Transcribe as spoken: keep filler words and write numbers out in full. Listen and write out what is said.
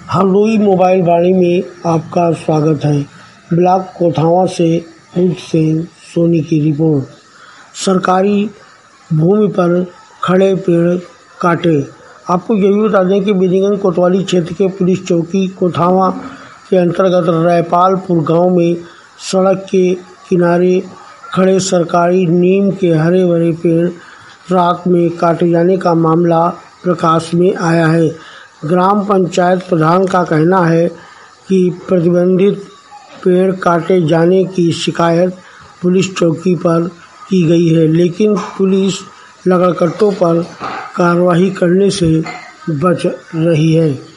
Hardoi mobile वाणी में आपका स्वागत है। ब्लॉक कोठावा से हुसैन सोनी की रिपोर्ट। सरकारी भूमि पर खड़े पेड़ काटे। आपको ये भी बता दें कि बिजगंज कोतवाली क्षेत्र के पुलिस चौकी कोठावा के अंतर्गत रायपालपुर गांव में सड़क के किनारे खड़े सरकारी नीम के हरे भरे पेड़ रात में काटे जाने का मामला प्रकाश में आया है। ग्राम पंचायत प्रधान का कहना है कि प्रतिबंधित पेड़ काटे जाने की शिकायत पुलिस चौकी पर की गई है, लेकिन पुलिस लगाकर्तों पर कार्रवाई करने से बच रही है।